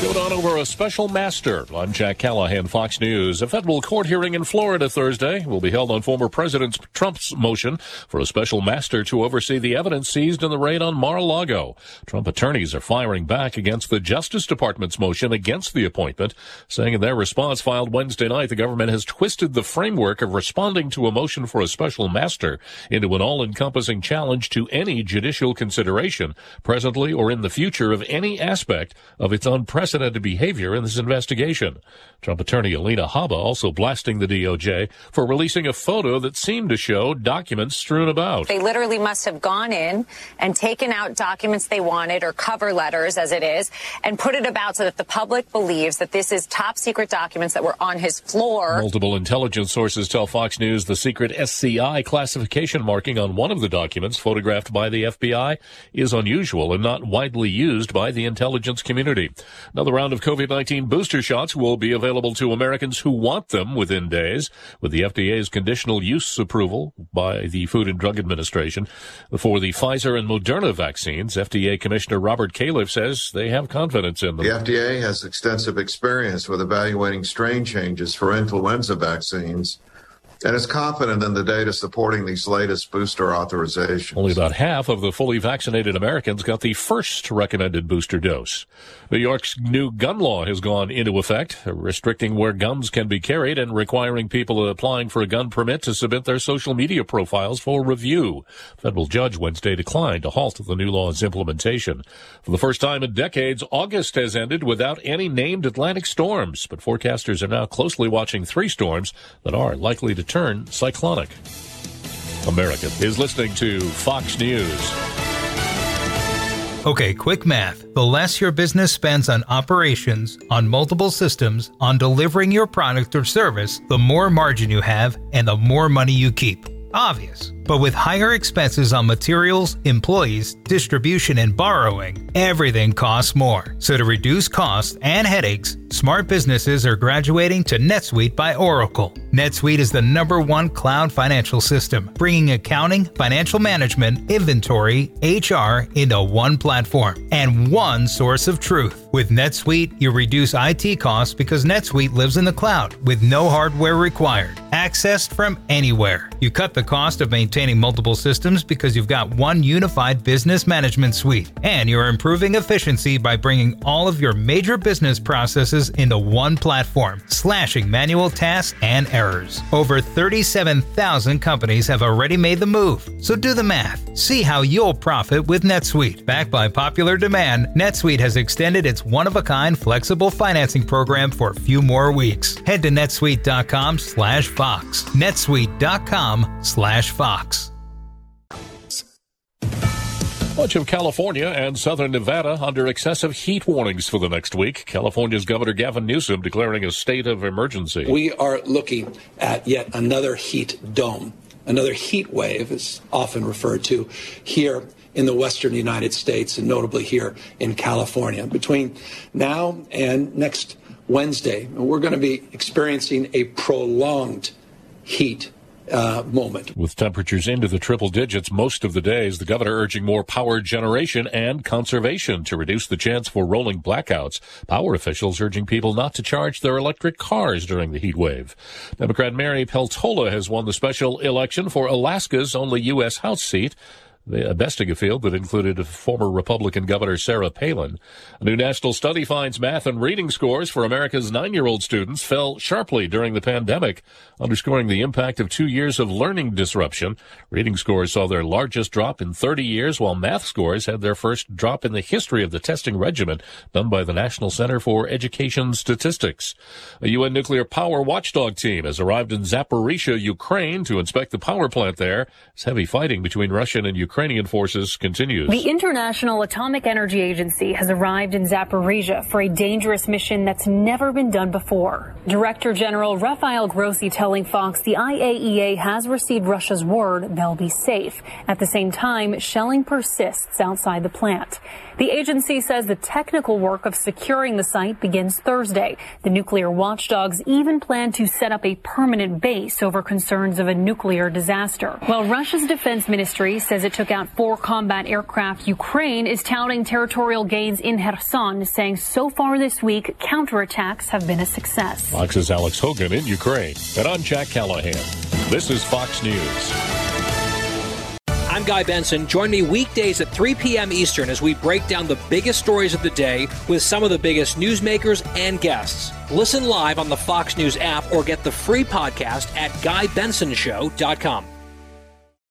Showdown over a special master. I'm Jack Callahan, Fox News. A federal court hearing in Florida Thursday will be held on former President Trump's motion for a special master to oversee the evidence seized in the raid on Mar-a-Lago. Trump attorneys are firing back against the Justice Department's motion against the appointment, saying in their response filed Wednesday night the government has twisted the framework of responding to a motion for a special master into an all-encompassing challenge to any judicial consideration, presently or in the future, of any aspect of its unprecedented behavior in this investigation. Trump attorney Alina Habba also blasting the DOJ for releasing a photo that seemed to show documents strewn about. They literally must have gone in and taken out documents they wanted, or cover letters as it is, and put it about so that the public believes that this is top secret documents that were on his floor. Multiple intelligence sources tell Fox News the secret SCI classification marking on one of the documents photographed by the FBI is unusual and not widely used by the intelligence community. Another round of COVID-19 booster shots will be available to Americans who want them within days, with the FDA's conditional use approval by the Food and Drug Administration. For the Pfizer and Moderna vaccines, FDA Commissioner Robert Califf says they have confidence in them. The FDA has extensive experience with evaluating strain changes for influenza vaccines and is confident in the data supporting these latest booster authorizations. Only about half of the fully vaccinated Americans got the first recommended booster dose. New York's new gun law has gone into effect, restricting where guns can be carried and requiring people applying for a gun permit to submit their social media profiles for review. A federal judge Wednesday declined to halt the new law's implementation. For the first time in decades, August has ended without any named Atlantic storms, but forecasters are now closely watching 3 storms that are likely to turn cyclonic. America is listening to Fox News. Okay, quick math. The less your business spends on operations, on multiple systems, on delivering your product or service, the more margin you have and the more money you keep. Obvious. But with higher expenses on materials, employees, distribution, and borrowing, everything costs more. So to reduce costs and headaches, smart businesses are graduating to NetSuite by Oracle. NetSuite is the #1 cloud financial system, bringing accounting, financial management, inventory, HR into one platform and one source of truth. With NetSuite, you reduce IT costs because NetSuite lives in the cloud with no hardware required, accessed from anywhere. You cut the cost of maintaining multiple systems because you've got one unified business management suite, and you're improving efficiency by bringing all of your major business processes into one platform, slashing manual tasks and errors. Over 37,000 companies have already made the move, so do the math. See how you'll profit with NetSuite. Backed by popular demand, NetSuite has extended its one-of-a-kind flexible financing program for a few more weeks. Head to netsuite.com/Fox. netsuite.com/Fox. Much of California and southern Nevada under excessive heat warnings for the next week. California's Governor Gavin Newsom declaring a state of emergency. We are looking at yet another heat dome. Another heat wave is often referred to here in the western United States, and notably here in California. Between now and next Wednesday, we're going to be experiencing a prolonged heat moment. With temperatures into the triple digits most of the days, the governor urging more power generation and conservation to reduce the chance for rolling blackouts. Power officials urging people not to charge their electric cars during the heat wave. Democrat Mary Peltola has won the special election for Alaska's only U.S. House seat, besting a field that included former Republican Governor Sarah Palin. A new national study finds math and reading scores for America's 9-year-old students fell sharply during the pandemic, underscoring the impact of 2 years of learning disruption. Reading scores saw their largest drop in 30 years, while math scores had their first drop in the history of the testing regimen done by the National Center for Education Statistics. A UN nuclear power watchdog team has arrived in Zaporizhzhia, Ukraine, to inspect the power plant there as heavy fighting between Russian and Ukrainian forces continues. The International Atomic Energy Agency has arrived in Zaporizhzhia for a dangerous mission that's never been done before. Director General Rafael Grossi telling Fox the IAEA has received Russia's word they'll be safe. At the same time, shelling persists outside the plant. The agency says the technical work of securing the site begins Thursday. The nuclear watchdogs even plan to set up a permanent base over concerns of a nuclear disaster. While Russia's defense ministry says it took out 4 combat aircraft, Ukraine is touting territorial gains in Kherson, saying so far this week, counterattacks have been a success. Fox's Alex Hogan in Ukraine. And I'm Jack Callahan. This is Fox News. I'm Guy Benson. Join me weekdays at 3 p.m. Eastern as we break down the biggest stories of the day with some of the biggest newsmakers and guests. Listen live on the Fox News app or get the free podcast at GuyBensonShow.com.